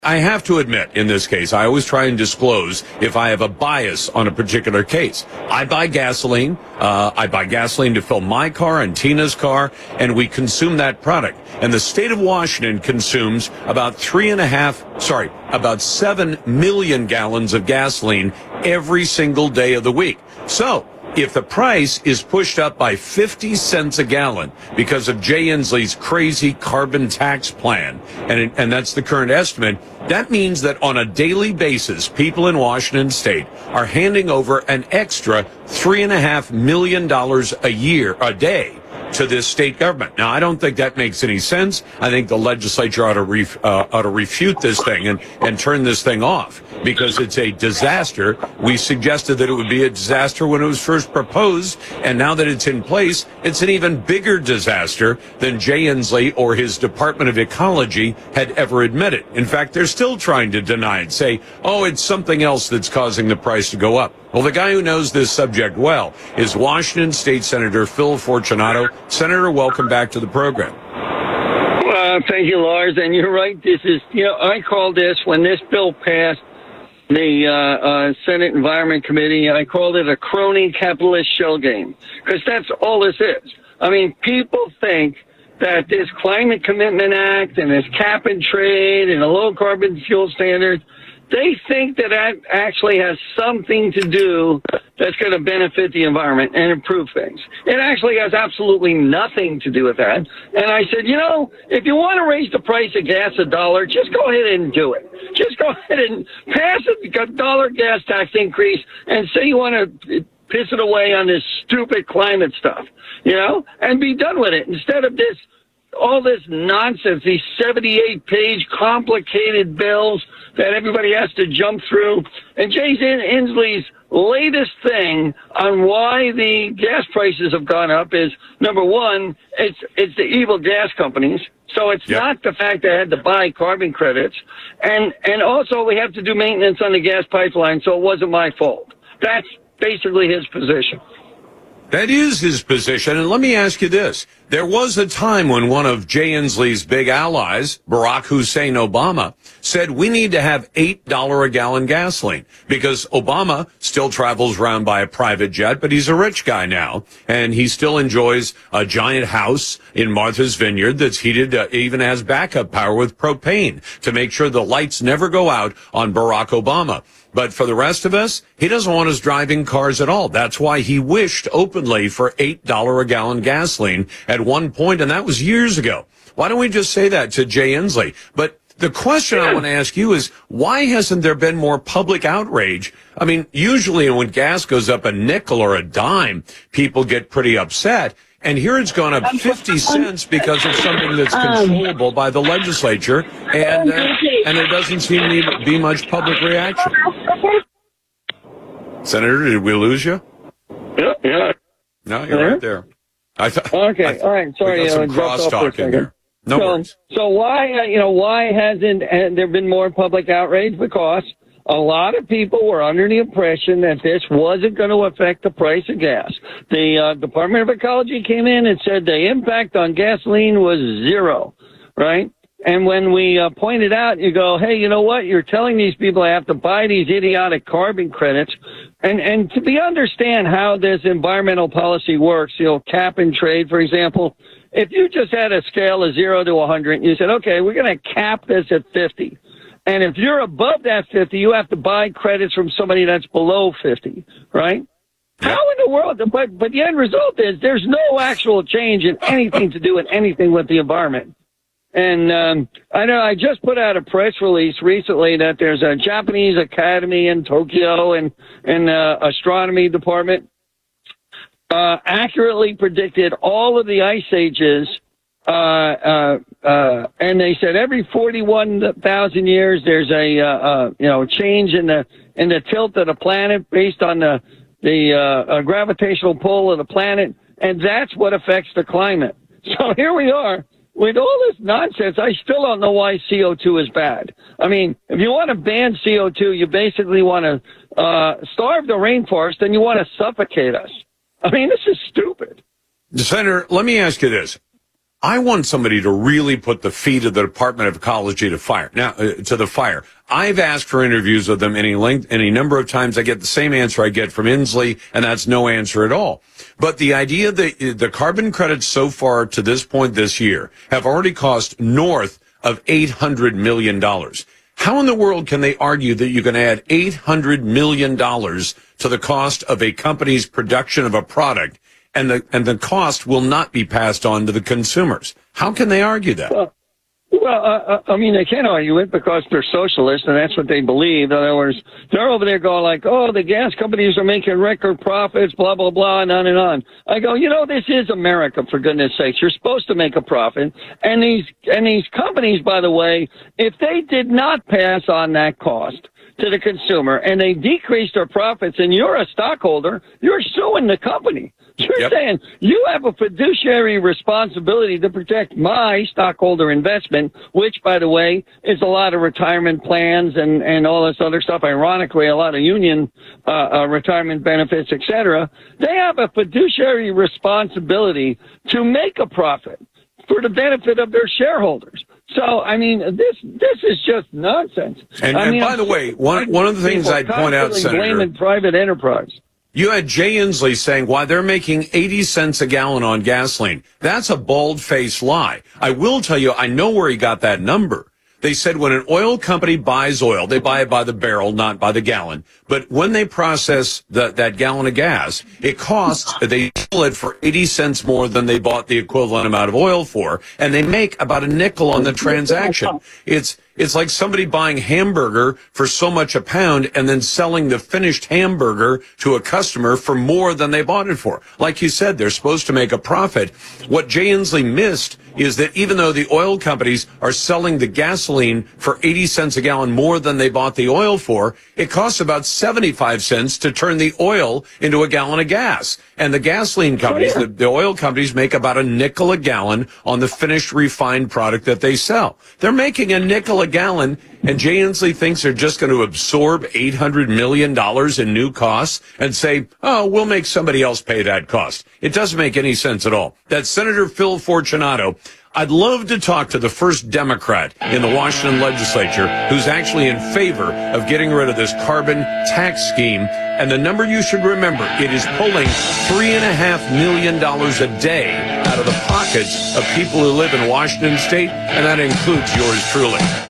I have to admit, in this case, I always try and disclose if I have a bias on a particular case. I buy gasoline. I buy gasoline to fill my car and Tina's car, and we consume that product. And the state of Washington consumes about 7 million gallons of gasoline every single day of the week. So, if the price is pushed up by 50 cents a gallon because of Jay Inslee's crazy carbon tax plan, and that's the current estimate, that means that on a daily basis, people in Washington state are handing over an extra $3.5 million a day to this state government. Now, I don't think that makes any sense. I think the legislature ought to refute this thing and turn this thing off because it's a disaster. We suggested that it would be a disaster when it was first proposed, and now that it's in place, it's an even bigger disaster than Jay Inslee or his Department of Ecology had ever admitted. In fact, they're still trying to deny it, say, oh, it's something else that's causing the price to go up. Well, the guy who knows this subject well is Washington State Senator Phil Fortunato. Senator, welcome back to the program. Thank you, Lars. And you're right. This is, I called this when this bill passed the Senate Environment Committee. I called it a crony capitalist shell game because that's all this is. I mean, people think that this Climate Commitment Act and this cap and trade and the low carbon fuel standards, they think that actually has something to do that's going to benefit the environment and improve things. It actually has absolutely nothing to do with that. And I said, if you want to raise the price of gas $1, just go ahead and do it. Just go ahead and pass a $1 gas tax increase and say you want to piss it away on this stupid climate stuff, and be done with it instead of all this nonsense, these 78-page complicated bills that everybody has to jump through. And Jay Inslee's latest thing on why the gas prices have gone up is, number one, it's the evil gas companies. So it's not the fact that I had to buy carbon credits. And also we have to do maintenance on the gas pipeline, so it wasn't my fault. That's basically his position. That is his position. And let me ask you this. There was a time when one of Jay Inslee's big allies, Barack Hussein Obama, said we need to have $8 a gallon gasoline because Obama still travels around by a private jet, but he's a rich guy now. And he still enjoys a giant house in Martha's Vineyard that's heated, even has backup power with propane to make sure the lights never go out on Barack Obama. But for the rest of us, he doesn't want us driving cars at all. That's why he wished openly for $8 a gallon gasoline at one point, and that was years ago. Why don't we just say that to Jay Inslee? But the question I want to ask you is, why hasn't there been more public outrage? I mean, usually when gas goes up a nickel or a dime, people get pretty upset. And here it's gone up 50 cents because of something that's controllable by the legislature, and there doesn't seem to be much public reaction. Senator, did we lose you? Yeah. No, you're right there. Okay, all right. Sorry, we got some crosstalk in there. No worries. So why hasn't there been more public outrage? Because a lot of people were under the impression that this wasn't going to affect the price of gas. The Department of Ecology came in and said the impact on gasoline was zero, right? And when we pointed out, you go, hey, you know what? You're telling these people I have to buy these idiotic carbon credits. And to understand how this environmental policy works, cap and trade, for example, if you just had a scale of 0 to 100 and you said, okay, we're going to cap this at 50. And if you're above that 50, you have to buy credits from somebody that's below 50, right? How in the world? But the end result is there's no actual change in anything to do with anything with the environment. And I know I just put out a press release recently that there's a Japanese academy in Tokyo and astronomy department accurately predicted all of the ice ages. And they said every 41,000 years there's a change in the tilt of the planet based on the gravitational pull of the planet, and that's what affects the climate. So here we are with all this nonsense. I still don't know why CO2 is bad. I mean, if you want to ban CO2, you basically want to starve the rainforest and you want to suffocate us. I mean, this is stupid. Senator, let me ask you this. I want somebody to really put the feet of the Department of Ecology to the fire. I've asked for interviews with them any number of times. I get the same answer I get from Inslee, and that's no answer at all. But the idea that the carbon credits so far to this point this year have already cost north of $800 million. How in the world can they argue that you can add $800 million to the cost of a company's production of a product, and the cost will not be passed on to the consumers? How can they argue that? I mean, they can't argue it because they're socialists, and that's what they believe. In other words, they're over there going like, oh, the gas companies are making record profits, blah, blah, blah, and on and on. I go, this is America, for goodness sakes. You're supposed to make a profit. And these companies, by the way, if they did not pass on that cost to the consumer and they decrease their profits and you're a stockholder, you're suing the company. You're saying you have a fiduciary responsibility to protect my stockholder investment, which, by the way, is a lot of retirement plans and all this other stuff. Ironically, a lot of union retirement benefits, et cetera. They have a fiduciary responsibility to make a profit for the benefit of their shareholders. So, I mean, this is just nonsense. And by the way, one of the things I'd point out, Senator, blaming private enterprise. You had Jay Inslee saying, why, they're making 80 cents a gallon on gasoline. That's a bald-faced lie. I will tell you, I know where he got that number. They said when an oil company buys oil, they buy it by the barrel, not by the gallon. But when they process that gallon of gas, it costs, they sell it for 80 cents more than they bought the equivalent amount of oil for, and they make about a nickel on the transaction. It's like somebody buying hamburger for so much a pound and then selling the finished hamburger to a customer for more than they bought it for. Like you said, they're supposed to make a profit. What Jay Inslee missed is that even though the oil companies are selling the gasoline for 80 cents a gallon more than they bought the oil for, it costs about 75 cents to turn the oil into a gallon of gas. And the gasoline companies, the oil companies, make about a nickel a gallon on the finished refined product that they sell. They're making a nickel a gallon, and Jay Inslee thinks they're just going to absorb $800 million in new costs and say, oh, we'll make somebody else pay that cost. It doesn't make any sense at all. That's Senator Phil Fortunato. I'd love to talk to the first Democrat in the Washington legislature who's actually in favor of getting rid of this carbon tax scheme. And the number you should remember, it is pulling $3.5 million a day out of the pockets of people who live in Washington state, and that includes yours truly.